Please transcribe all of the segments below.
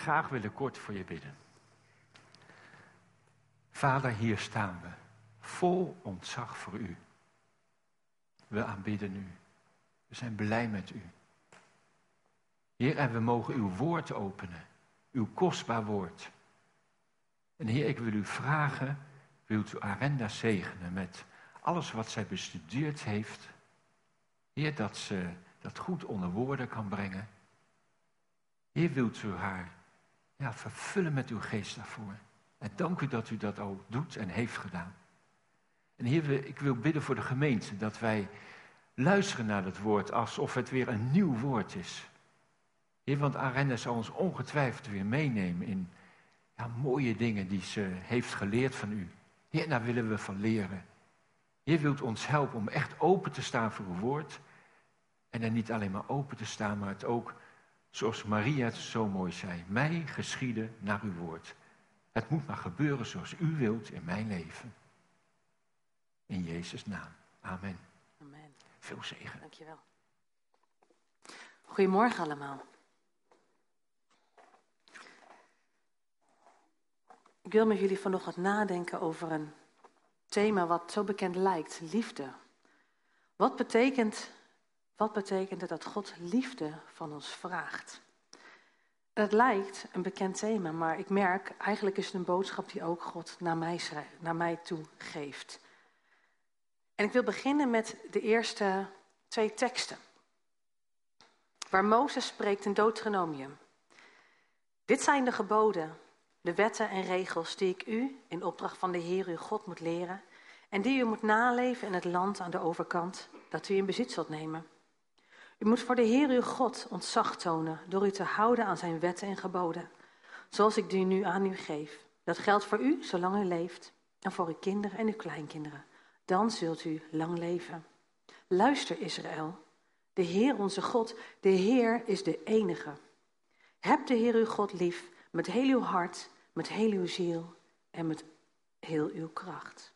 graag willen kort voor je bidden. Vader, hier staan we, vol ontzag voor u. We aanbidden u. We zijn blij met u. Heer, en we mogen uw woord openen, uw kostbaar woord. En Heer, ik wil u vragen, wilt u Arenda zegenen met alles wat zij bestudeerd heeft. Heer, dat ze dat goed onder woorden kan brengen. Heer, wilt u haar vervullen met uw geest daarvoor. En dank u dat u dat ook doet en heeft gedaan. En Heer, ik wil bidden voor de gemeente, dat wij luisteren naar het woord alsof het weer een nieuw woord is. Heer, want Arenda zal ons ongetwijfeld weer meenemen in mooie dingen die ze heeft geleerd van u. Heer, daar willen we van leren. Heer, wilt ons helpen om echt open te staan voor uw woord. En er niet alleen maar open te staan, maar het ook, zoals Maria het zo mooi zei, mij geschieden naar uw woord. Het moet maar gebeuren zoals u wilt in mijn leven. In Jezus' naam. Amen. Amen. Veel zegen. Dankjewel. Goedemorgen allemaal. Ik wil met jullie vanochtend nadenken over een thema wat zo bekend lijkt, liefde. Wat betekent het dat God liefde van ons vraagt? Het lijkt een bekend thema, maar ik merk, eigenlijk is het een boodschap die ook God naar mij toe geeft. En ik wil beginnen met de eerste 2 teksten. Waar Mozes spreekt in Deuteronomium. Dit zijn de geboden, de wetten en regels die ik u in opdracht van de Heer uw God moet leren en die u moet naleven in het land aan de overkant dat u in bezit zult nemen. U moet voor de Heer uw God ontzag tonen door u te houden aan zijn wetten en geboden, zoals ik die nu aan u geef. Dat geldt voor u zolang u leeft en voor uw kinderen en uw kleinkinderen. Dan zult u lang leven. Luister Israël, de Heer onze God, de Heer is de enige. Heb de Heer uw God lief met heel uw hart, met heel uw ziel en met heel uw kracht.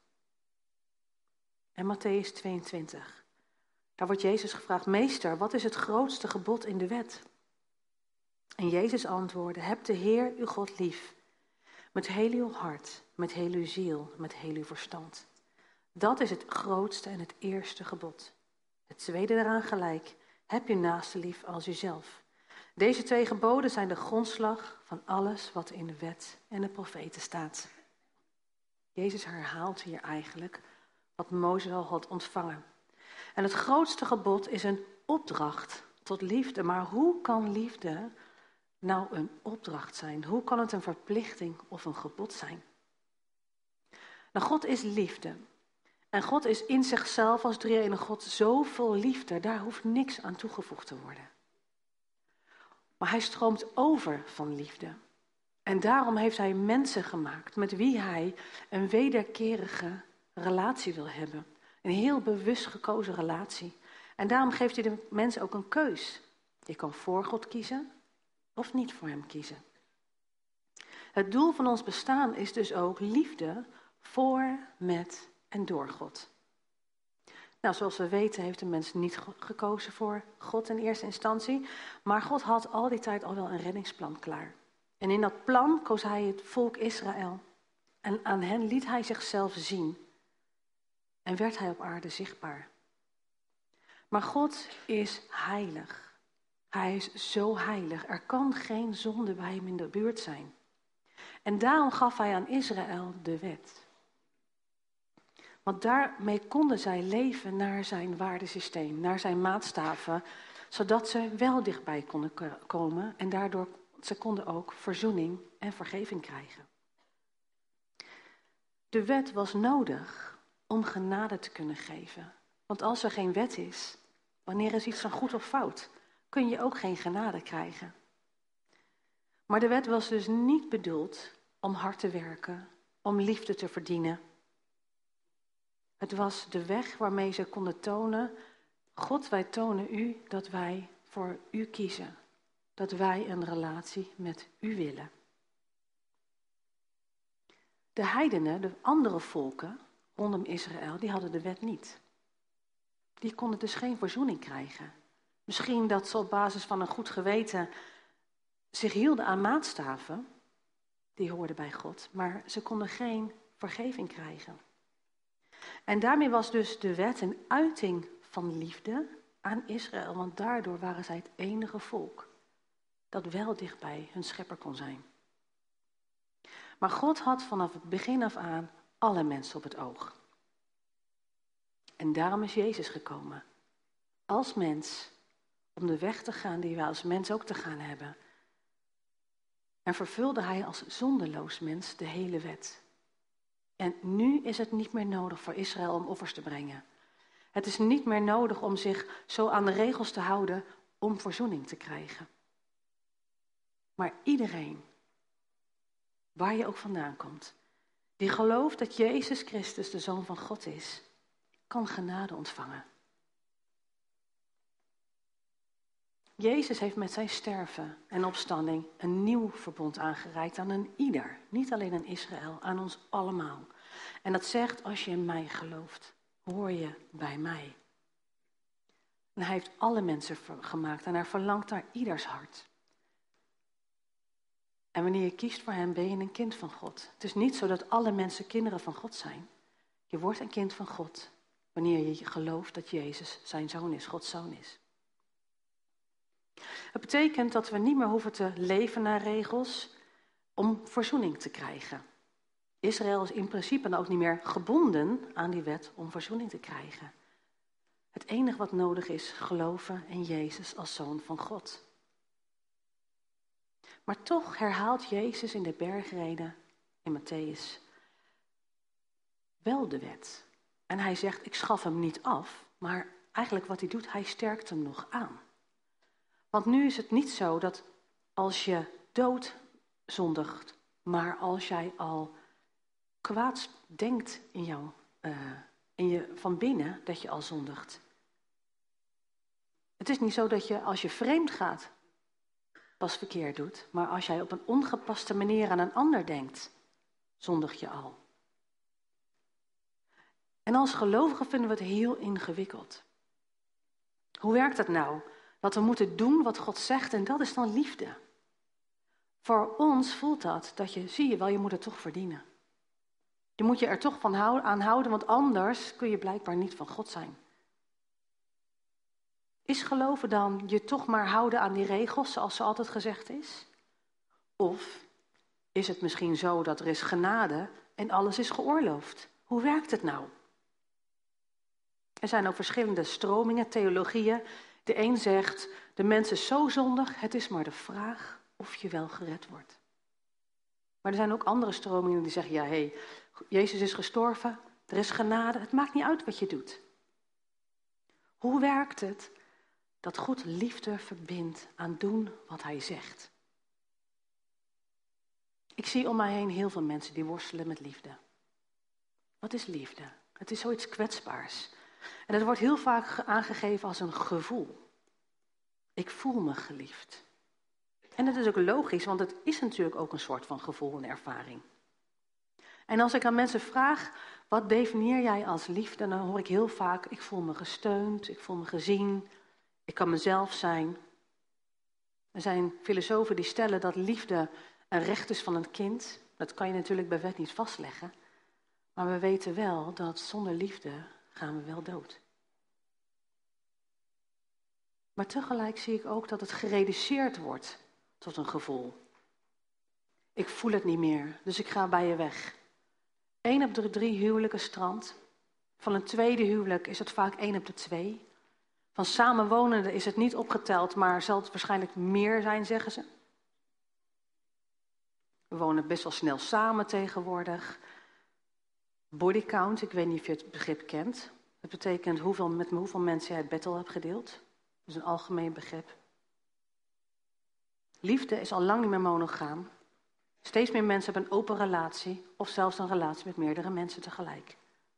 En Mattheüs 22. Daar wordt Jezus gevraagd, meester, wat is het grootste gebod in de wet? En Jezus antwoordde, heb de Heer uw God lief, met heel uw hart, met heel uw ziel, met heel uw verstand. Dat is het grootste en het eerste gebod. Het tweede daaraan gelijk, heb je naaste lief als uzelf. Deze 2 geboden zijn de grondslag van alles wat in de wet en de profeten staat. Jezus herhaalt hier eigenlijk wat Mozes al had ontvangen. En het grootste gebod is een opdracht tot liefde. Maar hoe kan liefde nou een opdracht zijn? Hoe kan het een verplichting of een gebod zijn? Nou, God is liefde. En God is in zichzelf als drie-enige God zo vol liefde. Daar hoeft niks aan toegevoegd te worden. Maar hij stroomt over van liefde. En daarom heeft hij mensen gemaakt met wie hij een wederkerige relatie wil hebben. Een heel bewust gekozen relatie. En daarom geeft hij de mensen ook een keus. Je kan voor God kiezen of niet voor hem kiezen. Het doel van ons bestaan is dus ook liefde voor, met en door God. Nou, zoals we weten heeft de mens niet gekozen voor God in eerste instantie. Maar God had al die tijd al wel een reddingsplan klaar. En in dat plan koos hij het volk Israël. En aan hen liet hij zichzelf zien. En werd hij op aarde zichtbaar. Maar God is heilig. Hij is zo heilig. Er kan geen zonde bij hem in de buurt zijn. En daarom gaf hij aan Israël de wet. Want daarmee konden zij leven naar zijn waardesysteem, naar zijn maatstaven, zodat ze wel dichtbij konden komen en daardoor ze konden ook verzoening en vergeving krijgen. De wet was nodig om genade te kunnen geven. Want als er geen wet is, wanneer is iets dan goed of fout, kun je ook geen genade krijgen. Maar de wet was dus niet bedoeld om hard te werken, om liefde te verdienen. Het was de weg waarmee ze konden tonen, God, wij tonen u dat wij voor u kiezen. Dat wij een relatie met u willen. De heidenen, de andere volken rondom Israël, die hadden de wet niet. Die konden dus geen verzoening krijgen. Misschien dat ze op basis van een goed geweten zich hielden aan maatstaven, die hoorden bij God, maar ze konden geen vergeving krijgen. En daarmee was dus de wet een uiting van liefde aan Israël, want daardoor waren zij het enige volk dat wel dichtbij hun schepper kon zijn. Maar God had vanaf het begin af aan alle mensen op het oog. En daarom is Jezus gekomen, als mens, om de weg te gaan die wij als mens ook te gaan hebben. En vervulde hij als zonderloos mens de hele wet. En nu is het niet meer nodig voor Israël om offers te brengen. Het is niet meer nodig om zich zo aan de regels te houden om verzoening te krijgen. Maar iedereen, waar je ook vandaan komt, die gelooft dat Jezus Christus de Zoon van God is, kan genade ontvangen. Jezus heeft met zijn sterven en opstanding een nieuw verbond aangereikt aan een ieder. Niet alleen aan Israël, aan ons allemaal. En dat zegt, als je in mij gelooft, hoor je bij mij. En hij heeft alle mensen gemaakt en hij verlangt naar ieders hart. En wanneer je kiest voor hem, ben je een kind van God. Het is niet zo dat alle mensen kinderen van God zijn. Je wordt een kind van God wanneer je gelooft dat Jezus zijn zoon is, Gods zoon is. Het betekent dat we niet meer hoeven te leven naar regels om verzoening te krijgen. Israël is in principe dan ook niet meer gebonden aan die wet om verzoening te krijgen. Het enige wat nodig is, geloven in Jezus als Zoon van God. Maar toch herhaalt Jezus in de bergreden in Mattheüs wel de wet. En hij zegt, ik schaf hem niet af, maar eigenlijk wat hij doet, hij sterkt hem nog aan. Want nu is het niet zo dat als je dood zondigt, maar als jij al kwaads denkt in je van binnen, dat je al zondigt. Het is niet zo dat je als je vreemd gaat pas verkeerd doet, maar als jij op een ongepaste manier aan een ander denkt, zondig je al. En als gelovigen vinden we het heel ingewikkeld. Hoe werkt dat nou? Dat we moeten doen wat God zegt en dat is dan liefde. Voor ons voelt dat je, zie je wel, je moet het toch verdienen. Je moet je er toch aan houden, want anders kun je blijkbaar niet van God zijn. Is geloven dan je toch maar houden aan die regels zoals ze altijd gezegd is? Of is het misschien zo dat er is genade en alles is geoorloofd? Hoe werkt het nou? Er zijn ook verschillende stromingen, theologieën. De een zegt, de mens is zo zondig, het is maar de vraag of je wel gered wordt. Maar er zijn ook andere stromingen die zeggen, ja, Jezus is gestorven, er is genade, het maakt niet uit wat je doet. Hoe werkt het dat God liefde verbindt aan doen wat hij zegt? Ik zie om mij heen heel veel mensen die worstelen met liefde. Wat is liefde? Het is zoiets kwetsbaars. En het wordt heel vaak aangegeven als een gevoel. Ik voel me geliefd. En dat is ook logisch, want het is natuurlijk ook een soort van gevoel en ervaring. En als ik aan mensen vraag, wat definieer jij als liefde? Dan hoor ik heel vaak, ik voel me gesteund, ik voel me gezien, ik kan mezelf zijn. Er zijn filosofen die stellen dat liefde een recht is van een kind. Dat kan je natuurlijk bij wet niet vastleggen. Maar we weten wel dat zonder liefde gaan we wel dood. Maar tegelijk zie ik ook dat het gereduceerd wordt tot een gevoel. Ik voel het niet meer, dus ik ga bij je weg. 1 op de 3 huwelijken strandt. Van een tweede huwelijk is het vaak 1 op de 2. Van samenwonenden is het niet opgeteld, maar zal het waarschijnlijk meer zijn, zeggen ze. We wonen best wel snel samen tegenwoordig. Bodycount, ik weet niet of je het begrip kent. Dat betekent met hoeveel mensen jij het bed al hebt gedeeld. Dat is een algemeen begrip. Liefde is al lang niet meer monogaam. Steeds meer mensen hebben een open relatie of zelfs een relatie met meerdere mensen tegelijk.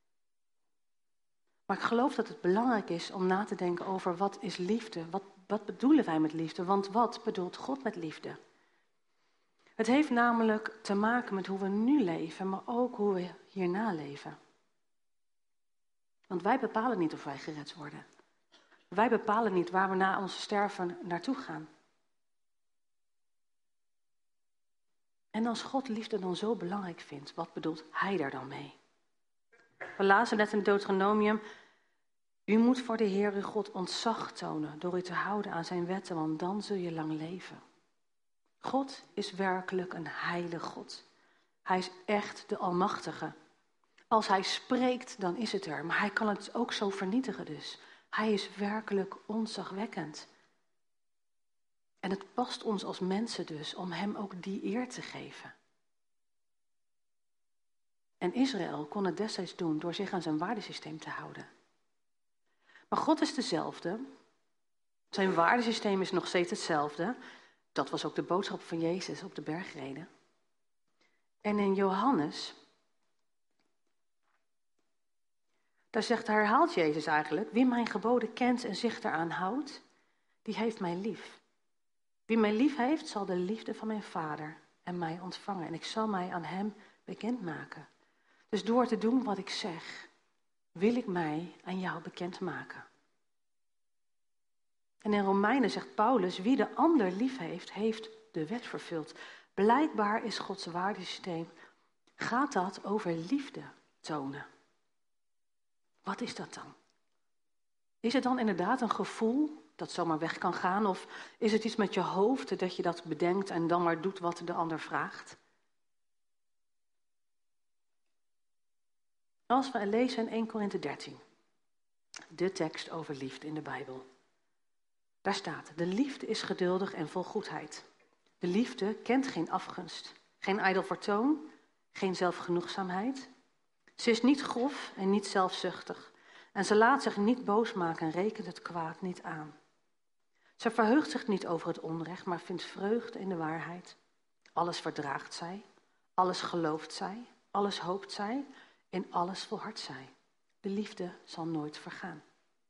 Maar ik geloof dat het belangrijk is om na te denken over wat is liefde? Wat bedoelen wij met liefde? Want wat bedoelt God met liefde? Het heeft namelijk te maken met hoe we nu leven, maar ook hoe we hierna leven. Want wij bepalen niet of wij gered worden. Wij bepalen niet waar we na ons sterven naartoe gaan. En als God liefde dan zo belangrijk vindt, wat bedoelt hij daar dan mee? We lazen net in Deuteronomium: u moet voor de Heer uw God ontzag tonen door u te houden aan zijn wetten, want dan zul je lang leven. God is werkelijk een heilig God. Hij is echt de Almachtige. Als hij spreekt, dan is het er, maar hij kan het ook zo vernietigen dus. Hij is werkelijk ontzagwekkend. En het past ons als mensen dus om hem ook die eer te geven. En Israël kon het destijds doen door zich aan zijn waardesysteem te houden. Maar God is dezelfde. Zijn waardesysteem is nog steeds hetzelfde. Dat was ook de boodschap van Jezus op de bergreden. En in Johannes, daar herhaalt Jezus eigenlijk: wie mijn geboden kent en zich daaraan houdt, die heeft mij lief. Wie mij lief heeft, zal de liefde van mijn Vader en mij ontvangen. En ik zal mij aan hem bekendmaken. Dus door te doen wat ik zeg, wil ik mij aan jou bekendmaken. En in Romeinen zegt Paulus: wie de ander lief heeft, heeft de wet vervuld. Blijkbaar is Gods waardesysteem, gaat dat over liefde tonen. Wat is dat dan? Is het dan inderdaad een gevoel dat zomaar weg kan gaan? Of is het iets met je hoofd dat je dat bedenkt en dan maar doet wat de ander vraagt? Als we lezen in 1 Korinthe 13, de tekst over liefde in de Bijbel. Daar staat: de liefde is geduldig en vol goedheid. De liefde kent geen afgunst, geen ijdel vertoon, geen zelfgenoegzaamheid. Ze is niet grof en niet zelfzuchtig. En ze laat zich niet boos maken en rekent het kwaad niet aan. Ze verheugt zich niet over het onrecht, maar vindt vreugde in de waarheid. Alles verdraagt zij, alles gelooft zij, alles hoopt zij, in alles volhardt zij. De liefde zal nooit vergaan.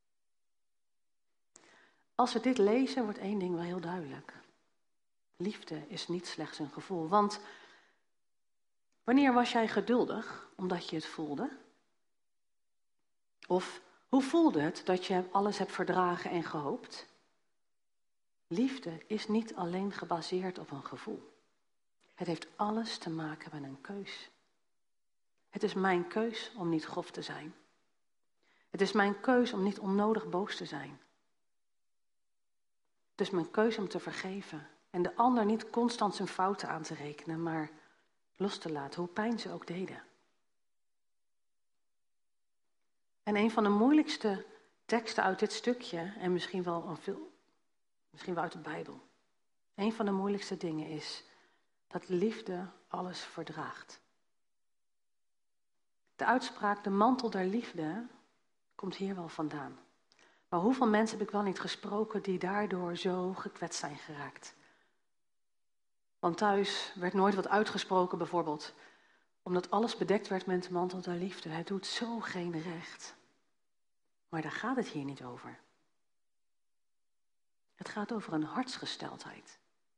Als we dit lezen, wordt één ding wel heel duidelijk. Liefde is niet slechts een gevoel. Want wanneer was jij geduldig omdat je het voelde? Of hoe voelde het dat je alles hebt verdragen en gehoopt? Liefde is niet alleen gebaseerd op een gevoel. Het heeft alles te maken met een keus. Het is mijn keus om niet grof te zijn. Het is mijn keus om niet onnodig boos te zijn. Het is mijn keus om te vergeven en de ander niet constant zijn fouten aan te rekenen, maar los te laten, hoe pijn ze ook deden. En een van de moeilijkste teksten uit dit stukje, en misschien wel uit de Bijbel, een van de moeilijkste dingen is dat liefde alles verdraagt. De uitspraak, de mantel der liefde, komt hier wel vandaan. Maar hoeveel mensen heb ik wel niet gesproken die daardoor zo gekwetst zijn geraakt? Want thuis werd nooit wat uitgesproken bijvoorbeeld, omdat alles bedekt werd met de mantel der liefde. Het doet zo geen recht. Maar daar gaat het hier niet over. Het gaat over een hartsgesteldheid.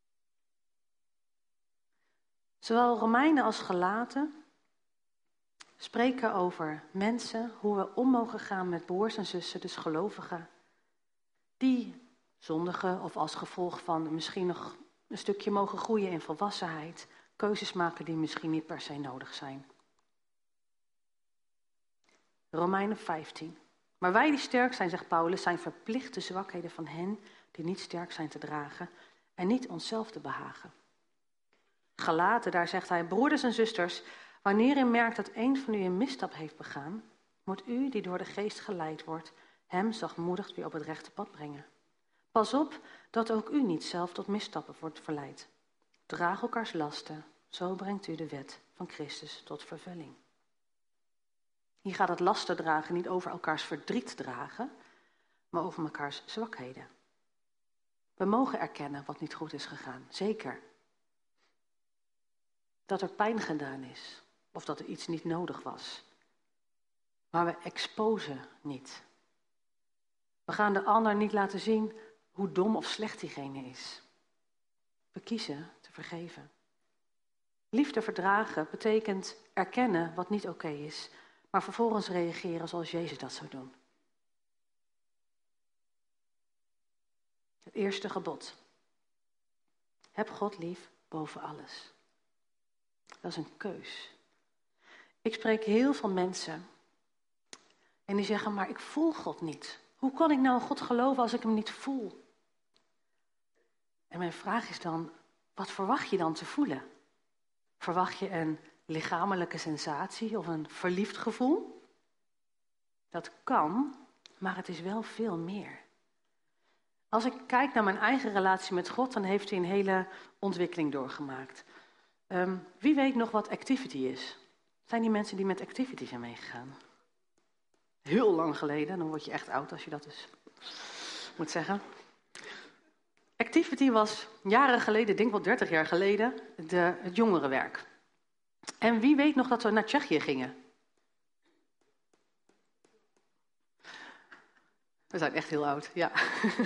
Zowel Romeinen als Galaten spreken over mensen, hoe we om mogen gaan met broers en zussen, dus gelovigen, die zondigen of als gevolg van misschien nog een stukje mogen groeien in volwassenheid, keuzes maken die misschien niet per se nodig zijn. Romeinen 15. Maar wij die sterk zijn, zegt Paulus, zijn verplicht de zwakheden van hen die niet sterk zijn te dragen en niet onszelf te behagen. Galaten, daar zegt hij: broeders en zusters, wanneer u merkt dat een van u een misstap heeft begaan, moet u, die door de geest geleid wordt, hem zachtmoedig weer op het rechte pad brengen. Pas op dat ook u niet zelf tot misstappen wordt verleid. Draag elkaars lasten, zo brengt u de wet van Christus tot vervulling. Hier gaat het lasten dragen niet over elkaars verdriet dragen, maar over elkaars zwakheden. We mogen erkennen wat niet goed is gegaan, zeker. Dat er pijn gedaan is, of dat er iets niet nodig was. Maar we exposen niet. We gaan de ander niet laten zien hoe dom of slecht diegene is. We kiezen te vergeven. Liefde verdragen betekent erkennen wat niet oké is, maar vervolgens reageren zoals Jezus dat zou doen. Het eerste gebod. Heb God lief boven alles. Dat is een keus. Ik spreek heel veel mensen en die zeggen, maar ik voel God niet. Hoe kan ik nou God geloven als ik hem niet voel? En mijn vraag is dan, wat verwacht je dan te voelen? Verwacht je een lichamelijke sensatie of een verliefd gevoel? Dat kan, maar het is wel veel meer. Als ik kijk naar mijn eigen relatie met God, dan heeft hij een hele ontwikkeling doorgemaakt. Wie weet nog wat Activity is? Zijn die mensen die met Activity zijn meegegaan? Heel lang geleden, dan word je echt oud als je dat dus moet zeggen. Activity was jaren geleden, ik denk wel 30 jaar geleden, het jongerenwerk. En wie weet nog dat we naar Tsjechië gingen? We zijn echt heel oud, ja.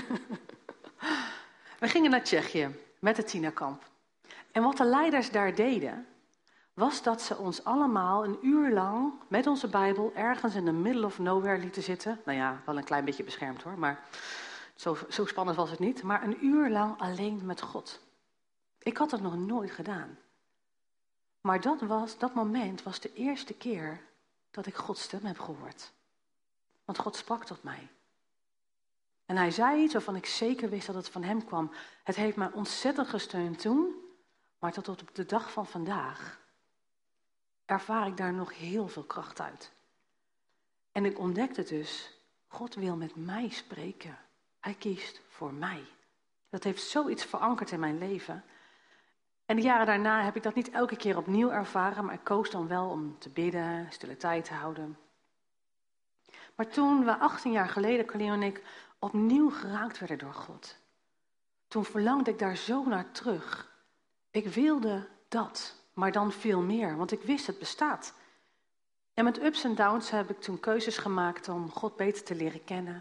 We gingen naar Tsjechië met het tienerkamp. En wat de leiders daar deden, was dat ze ons allemaal een uur lang met onze Bijbel ergens in the middle of nowhere lieten zitten. Nou ja, wel een klein beetje beschermd hoor, maar zo spannend was het niet. Maar een uur lang alleen met God. Ik had dat nog nooit gedaan. Maar dat moment was de eerste keer dat ik Gods stem heb gehoord. Want God sprak tot mij. En hij zei iets waarvan ik zeker wist dat het van hem kwam. Het heeft mij ontzettend gesteund toen, maar tot op de dag van vandaag ervaar ik daar nog heel veel kracht uit. En ik ontdekte dus, God wil met mij spreken. Hij kiest voor mij. Dat heeft zoiets verankerd in mijn leven. En de jaren daarna heb ik dat niet elke keer opnieuw ervaren, maar ik koos dan wel om te bidden, stille tijd te houden. Maar toen we 18 jaar geleden, Carlien en ik, opnieuw geraakt werden door God. Toen verlangde ik daar zo naar terug. Ik wilde dat, maar dan veel meer, want ik wist het bestaat. En met ups en downs heb ik toen keuzes gemaakt om God beter te leren kennen.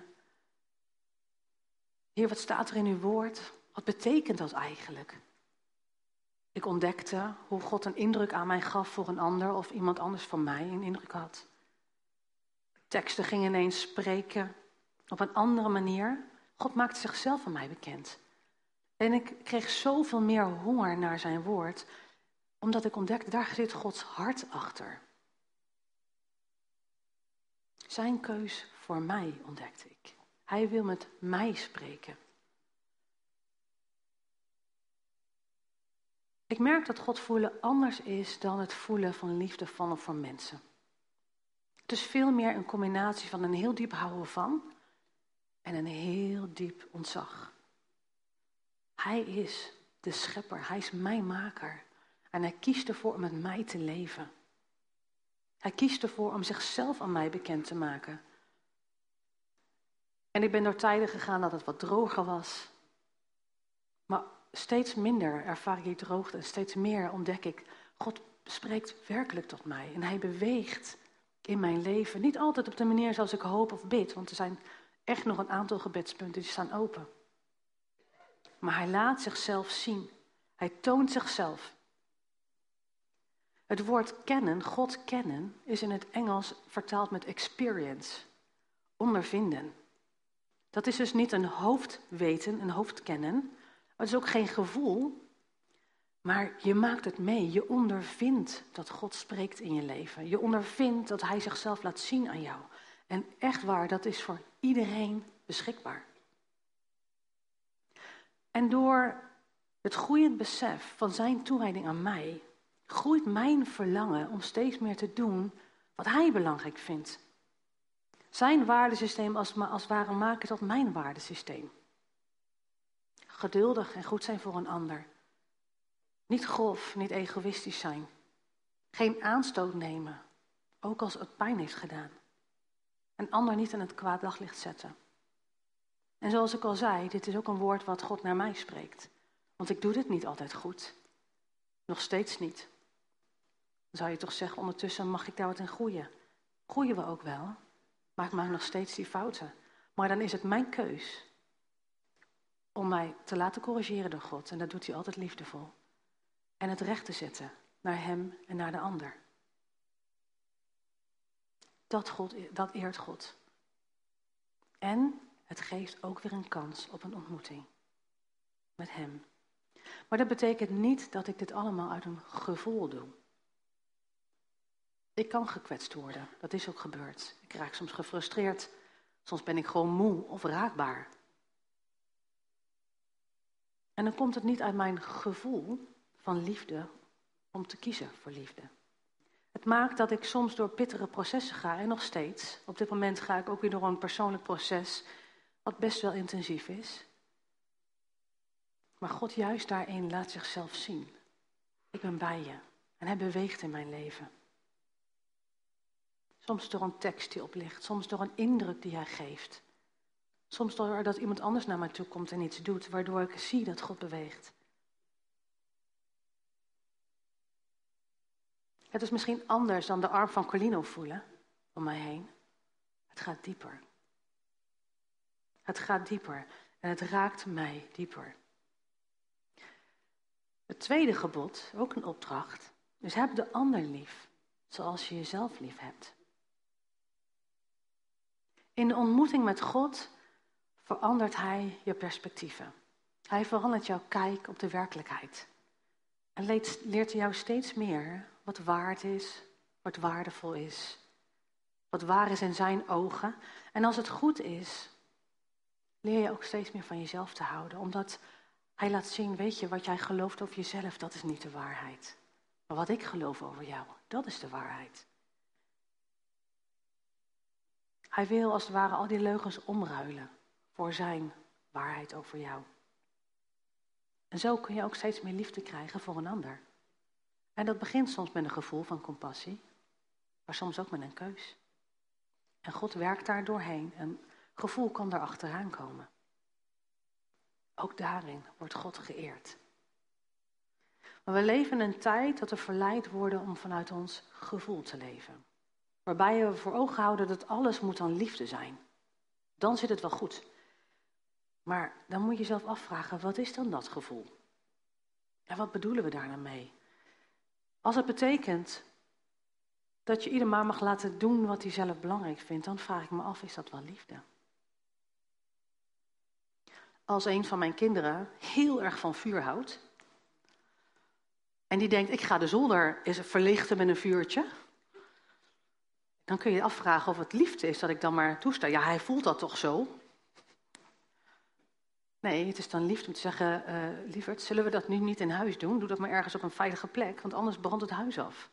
Heer, wat staat er in uw woord? Wat betekent dat eigenlijk? Ik ontdekte hoe God een indruk aan mij gaf voor een ander of iemand anders voor mij een indruk had. Teksten gingen ineens spreken op een andere manier. God maakte zichzelf aan mij bekend. En ik kreeg zoveel meer honger naar zijn woord, omdat ik ontdekte, daar zit Gods hart achter. Zijn keus voor mij ontdekte ik. Hij wil met mij spreken. Ik merk dat God voelen anders is dan het voelen van liefde van of voor mensen. Het is veel meer een combinatie van een heel diep houden van en een heel diep ontzag. Hij is de schepper, hij is mijn maker. En hij kiest ervoor om met mij te leven. Hij kiest ervoor om zichzelf aan mij bekend te maken. En ik ben door tijden gegaan dat het wat droger was. Maar steeds minder ervaar ik die droogte en steeds meer ontdek ik, God spreekt werkelijk tot mij. En hij beweegt in mijn leven. Niet altijd op de manier zoals ik hoop of bid, want er zijn echt nog een aantal gebedspunten die staan open. Maar hij laat zichzelf zien. Hij toont zichzelf. Het woord kennen, God kennen, is in het Engels vertaald met experience. Ondervinden. Dat is dus niet een hoofdweten, een hoofdkennen. Het is ook geen gevoel. Maar je maakt het mee. Je ondervindt dat God spreekt in je leven. Je ondervindt dat hij zichzelf laat zien aan jou. En echt waar, dat is voor iedereen beschikbaar. En door het groeiend besef van zijn toewijding aan mij, groeit mijn verlangen om steeds meer te doen wat hij belangrijk vindt. Zijn waardesysteem als het ware maken tot mijn waardesysteem. Geduldig en goed zijn voor een ander. Niet grof, niet egoïstisch zijn. Geen aanstoot nemen, ook als het pijn heeft gedaan. Een ander niet in het kwaad daglicht zetten. En zoals ik al zei, dit is ook een woord wat God naar mij spreekt. Want ik doe dit niet altijd goed. Nog steeds niet. Dan zou je toch zeggen, ondertussen mag ik daar wat in groeien. Groeien we ook wel, maar ik maak nog steeds die fouten. Maar dan is het mijn keus om mij te laten corrigeren door God. En dat doet hij altijd liefdevol. En het recht te zetten naar hem en naar de ander. Dat eert God. En het geeft ook weer een kans op een ontmoeting met hem. Maar dat betekent niet dat ik dit allemaal uit een gevoel doe. Ik kan gekwetst worden, dat is ook gebeurd. Ik raak soms gefrustreerd, soms ben ik gewoon moe of raakbaar. En dan komt het niet uit mijn gevoel van liefde om te kiezen voor liefde. Het maakt dat ik soms door pittige processen ga en nog steeds. Op dit moment ga ik ook weer door een persoonlijk proces wat best wel intensief is. Maar God juist daarin laat zichzelf zien. Ik ben bij je en hij beweegt in mijn leven. Soms door een tekst die oplicht, soms door een indruk die hij geeft. Soms doordat iemand anders naar mij toe komt en iets doet, waardoor ik zie dat God beweegt. Het is misschien anders dan de arm van Colino voelen om mij heen. Het gaat dieper. Het gaat dieper en het raakt mij dieper. Het tweede gebod, ook een opdracht, is heb de ander lief, zoals je jezelf lief hebt. In de ontmoeting met God verandert hij je perspectieven. Hij verandert jouw kijk op de werkelijkheid. En leert jou steeds meer wat waard is, wat waardevol is. Wat waar is in zijn ogen. En als het goed is, leer je ook steeds meer van jezelf te houden. Omdat hij laat zien, weet je, wat jij gelooft over jezelf, dat is niet de waarheid. Maar wat ik geloof over jou, dat is de waarheid. Hij wil als het ware al die leugens omruilen voor zijn waarheid over jou. En zo kun je ook steeds meer liefde krijgen voor een ander. En dat begint soms met een gevoel van compassie, maar soms ook met een keus. En God werkt daar doorheen en gevoel kan daar achteraan komen. Ook daarin wordt God geëerd. Maar we leven in een tijd dat we verleid worden om vanuit ons gevoel te leven. Waarbij we voor ogen houden dat alles moet dan liefde zijn. Dan zit het wel goed. Maar dan moet je jezelf afvragen, wat is dan dat gevoel? En wat bedoelen we daar dan mee? Als het betekent dat je ieder maar mag laten doen wat hij zelf belangrijk vindt, dan vraag ik me af, is dat wel liefde? Als een van mijn kinderen heel erg van vuur houdt, en die denkt, ik ga de zolder eens verlichten met een vuurtje, dan kun je je afvragen of het liefde is dat ik dan maar toesta. Ja, hij voelt dat toch zo? Nee, het is dan liefde om te zeggen, lieverd, zullen we dat nu niet in huis doen? Doe dat maar ergens op een veilige plek, want anders brandt het huis af.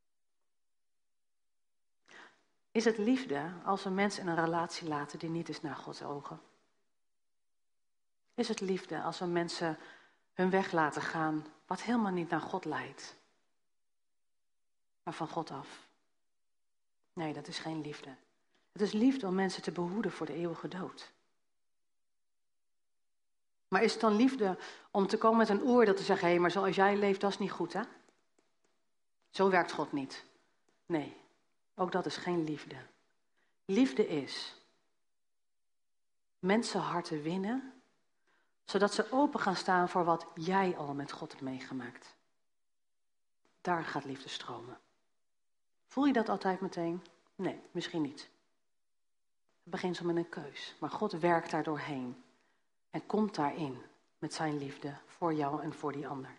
Is het liefde als we mensen in een relatie laten die niet is naar Gods ogen? Is het liefde als we mensen hun weg laten gaan wat helemaal niet naar God leidt, maar van God af? Nee, dat is geen liefde. Het is liefde om mensen te behoeden voor de eeuwige dood. Maar is het dan liefde om te komen met een oordeel te zeggen, hé, maar zoals jij leeft, dat is niet goed, hè? Zo werkt God niet. Nee, ook dat is geen liefde. Liefde is mensenharten winnen, zodat ze open gaan staan voor wat jij al met God hebt meegemaakt. Daar gaat liefde stromen. Voel je dat altijd meteen? Nee, misschien niet. Het begint zo met een keus, maar God werkt daar doorheen en komt daarin met zijn liefde voor jou en voor die ander.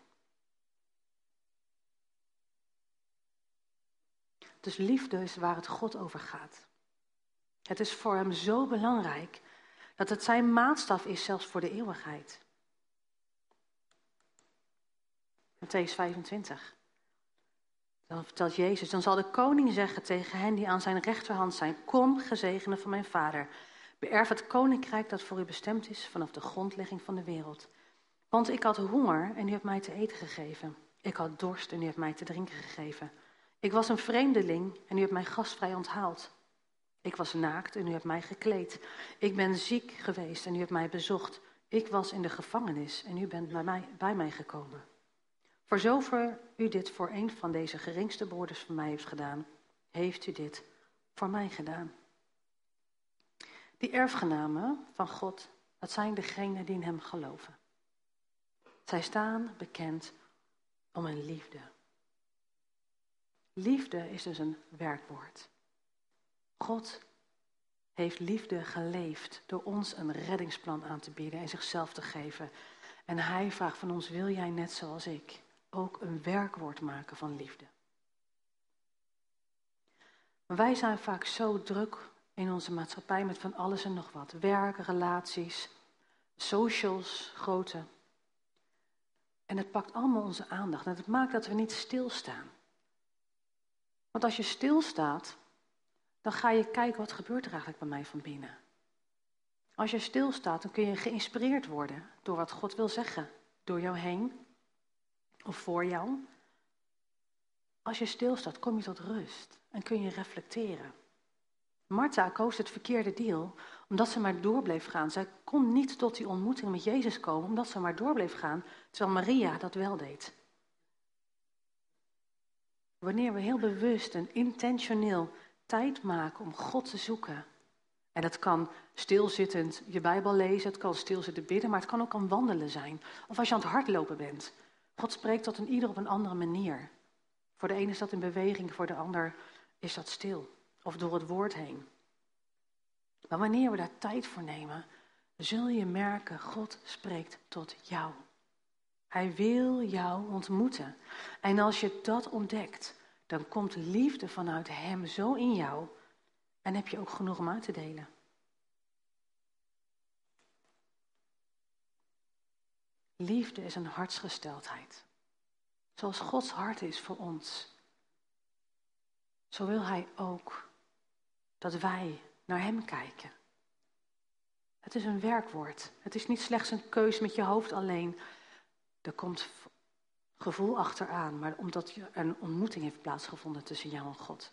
Dus liefde is waar het God over gaat. Het is voor hem zo belangrijk dat het zijn maatstaf is zelfs voor de eeuwigheid. Mattheüs 25. Dan vertelt Jezus, dan zal de koning zeggen tegen hen die aan zijn rechterhand zijn, kom, gezegende van mijn vader, beërf het koninkrijk dat voor u bestemd is vanaf de grondlegging van de wereld. Want ik had honger en u hebt mij te eten gegeven. Ik had dorst en u hebt mij te drinken gegeven. Ik was een vreemdeling en u hebt mij gastvrij onthaald. Ik was naakt en u hebt mij gekleed. Ik ben ziek geweest en u hebt mij bezocht. Ik was in de gevangenis en u bent bij mij gekomen. Voor zover u dit voor een van deze geringste broeders van mij heeft gedaan, heeft u dit voor mij gedaan. Die erfgenamen van God, dat zijn degenen die in hem geloven. Zij staan bekend om hun liefde. Liefde is dus een werkwoord. God heeft liefde geleefd door ons een reddingsplan aan te bieden en zichzelf te geven. En hij vraagt van ons, wil jij net zoals ik ook een werkwoord maken van liefde? Wij zijn vaak zo druk in onze maatschappij met van alles en nog wat. Werk, relaties, socials, grote. En het pakt allemaal onze aandacht. En het maakt dat we niet stilstaan. Want als je stilstaat, dan ga je kijken wat gebeurt er eigenlijk bij mij van binnen. Als je stilstaat, dan kun je geïnspireerd worden door wat God wil zeggen. Door jou heen of voor jou. Als je stilstaat, kom je tot rust en kun je reflecteren. Martha koos het verkeerde deel, omdat ze maar door bleef gaan. Zij kon niet tot die ontmoeting met Jezus komen, omdat ze maar door bleef gaan, terwijl Maria dat wel deed. Wanneer we heel bewust en intentioneel tijd maken om God te zoeken. En dat kan stilzittend je Bijbel lezen, het kan stilzittend bidden, maar het kan ook aan wandelen zijn. Of als je aan het hardlopen bent. God spreekt tot een ieder op een andere manier. Voor de ene is dat in beweging, voor de ander is dat stil. Of door het woord heen. Maar wanneer we daar tijd voor nemen, zul je merken, God spreekt tot jou. Hij wil jou ontmoeten. En als je dat ontdekt, dan komt liefde vanuit hem zo in jou. En heb je ook genoeg om uit te delen. Liefde is een hartsgesteldheid. Zoals Gods hart is voor ons. Zo wil hij ook dat wij naar hem kijken. Het is een werkwoord. Het is niet slechts een keus met je hoofd alleen. Er komt gevoel achteraan, maar omdat een ontmoeting heeft plaatsgevonden tussen jou en God.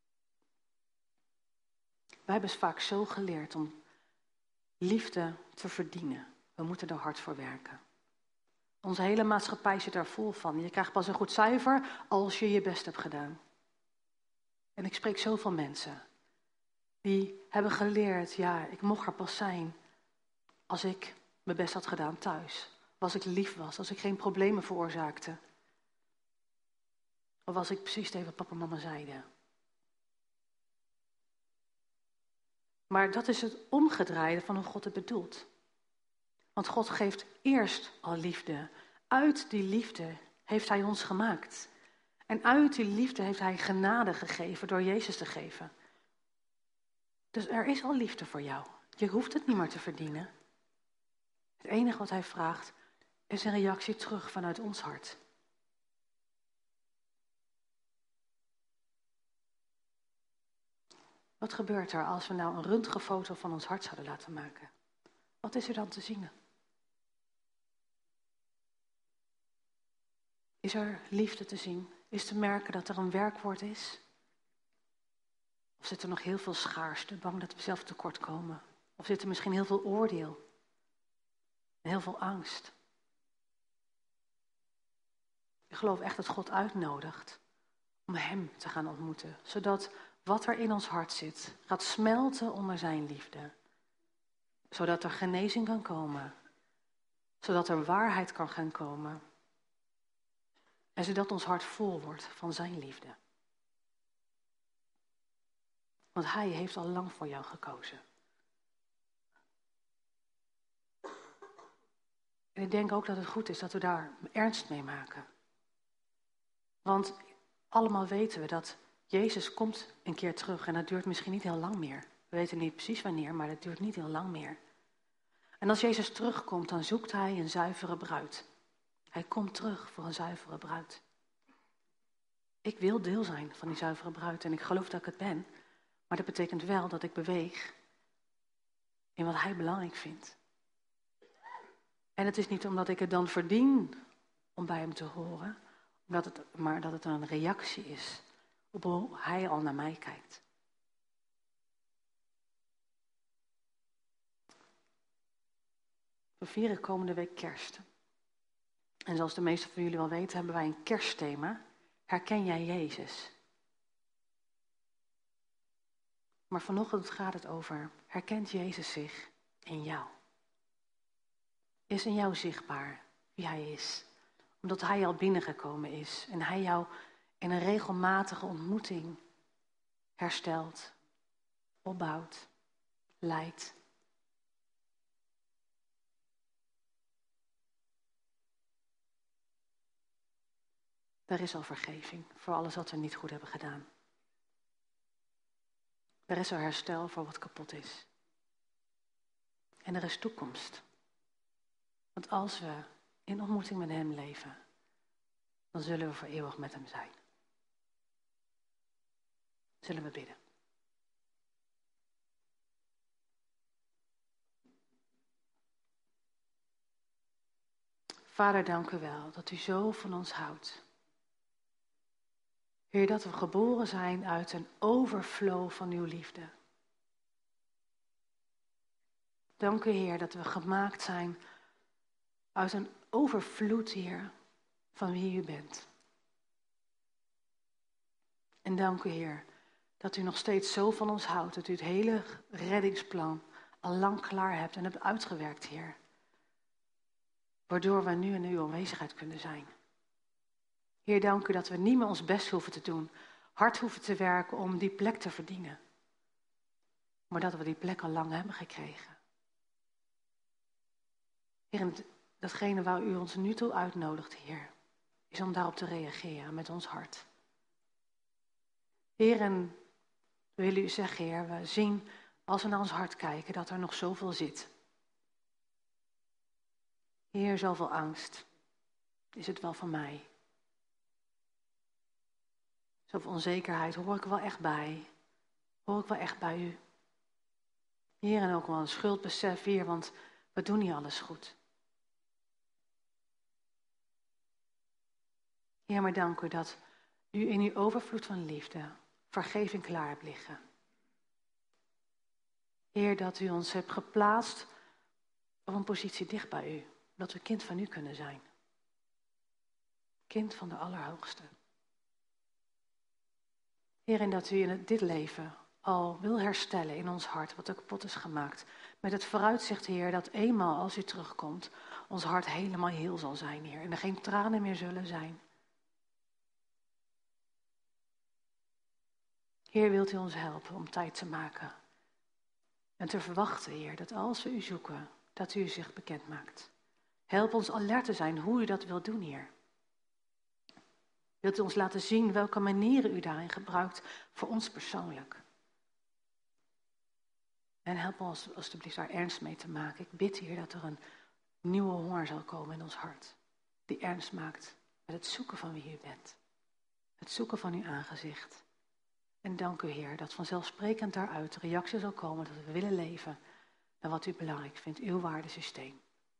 Wij hebben vaak zo geleerd om liefde te verdienen. We moeten er hard voor werken. Onze hele maatschappij zit daar vol van. Je krijgt pas een goed cijfer als je je best hebt gedaan. En ik spreek zoveel mensen die hebben geleerd, ja, ik mocht er pas zijn als ik mijn best had gedaan thuis. Of als ik lief was, als ik geen problemen veroorzaakte. Of als ik precies deed wat papa en mama zeiden. Maar dat is het omgedraaide van hoe God het bedoelt. Want God geeft eerst al liefde. Uit die liefde heeft hij ons gemaakt. En uit die liefde heeft hij genade gegeven door Jezus te geven. Dus er is al liefde voor jou. Je hoeft het niet meer te verdienen. Het enige wat hij vraagt is een reactie terug vanuit ons hart. Wat gebeurt er als we nou een röntgenfoto van ons hart zouden laten maken? Wat is er dan te zien? Is er liefde te zien? Is te merken dat er een werkwoord is? Of zit er nog heel veel schaarste, bang dat we zelf tekort komen? Of zit er misschien heel veel oordeel? En heel veel angst? Ik geloof echt dat God uitnodigt om hem te gaan ontmoeten. Zodat wat er in ons hart zit, gaat smelten onder zijn liefde. Zodat er genezing kan komen. Zodat er waarheid kan gaan komen. En zodat ons hart vol wordt van zijn liefde. Want hij heeft al lang voor jou gekozen. En ik denk ook dat het goed is dat we daar ernst mee maken. Want allemaal weten we dat Jezus komt een keer terug en dat duurt misschien niet heel lang meer. We weten niet precies wanneer, maar dat duurt niet heel lang meer. En als Jezus terugkomt, dan zoekt hij een zuivere bruid. Hij komt terug voor een zuivere bruid. Ik wil deel zijn van die zuivere bruid en ik geloof dat ik het ben. Maar dat betekent wel dat ik beweeg in wat hij belangrijk vindt. En het is niet omdat ik het dan verdien om bij hem te horen, maar dat het een reactie is op hoe hij al naar mij kijkt. We vieren komende week kerst. En zoals de meesten van jullie wel weten, hebben wij een kerstthema. Herken jij Jezus? Maar vanochtend gaat het over, herkent Jezus zich in jou? Is in jou zichtbaar wie hij is? Omdat hij al binnengekomen is en hij jou in een regelmatige ontmoeting herstelt, opbouwt, leidt. Er is al vergeving voor alles wat we niet goed hebben gedaan. Er is er herstel voor wat kapot is. En er is toekomst. Want als we in ontmoeting met hem leven, dan zullen we voor eeuwig met hem zijn. Zullen we bidden. Vader, dank u wel dat u zo van ons houdt. Heer, dat we geboren zijn uit een overflow van uw liefde. Dank u, Heer, dat we gemaakt zijn uit een overvloed, Heer, van wie u bent. En dank u, Heer, dat u nog steeds zo van ons houdt, dat u het hele reddingsplan al lang klaar hebt en hebt uitgewerkt, Heer. Waardoor we nu in uw aanwezigheid kunnen zijn. Heer, dank u dat we niet meer ons best hoeven te doen, hard hoeven te werken om die plek te verdienen. Maar dat we die plek al lang hebben gekregen. Heer, en datgene waar u ons nu toe uitnodigt, Heer, is om daarop te reageren met ons hart. Heer, en we willen u zeggen, Heer, we zien als we naar ons hart kijken dat er nog zoveel zit. Heer, zoveel angst. Is het wel van mij? Zoveel onzekerheid, hoor ik wel echt bij? Hoor ik wel echt bij u? Heer, en ook wel een schuldbesef, Heer, want we doen niet alles goed. Heer, maar dank u dat u in uw overvloed van liefde vergeving klaar hebt liggen. Heer, dat u ons hebt geplaatst op een positie dicht bij u. Dat we kind van u kunnen zijn. Kind van de Allerhoogste. Heer, en dat u in dit leven al wil herstellen in ons hart wat er kapot is gemaakt. Met het vooruitzicht, Heer, dat eenmaal als u terugkomt, ons hart helemaal heel zal zijn, Heer. En er geen tranen meer zullen zijn. Heer, wilt u ons helpen om tijd te maken. En te verwachten, Heer, dat als we u zoeken, dat u zich bekend maakt. Help ons alert te zijn hoe u dat wilt doen, Heer. Wilt u ons laten zien welke manieren u daarin gebruikt voor ons persoonlijk. En help ons alstublieft daar ernst mee te maken. Ik bid, Heer, dat er een nieuwe honger zal komen in ons hart. Die ernst maakt met het zoeken van wie u bent. Het zoeken van uw aangezicht. En dank u, Heer, dat vanzelfsprekend daaruit reactie zal komen dat we willen leven naar wat u belangrijk vindt, uw waardesysteem.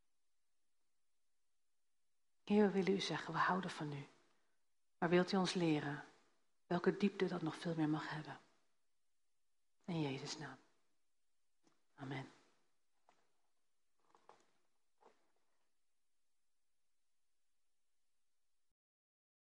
Heer, we willen u zeggen, we houden van u. Maar wilt u ons leren welke diepte dat nog veel meer mag hebben? In Jezus' naam. Amen.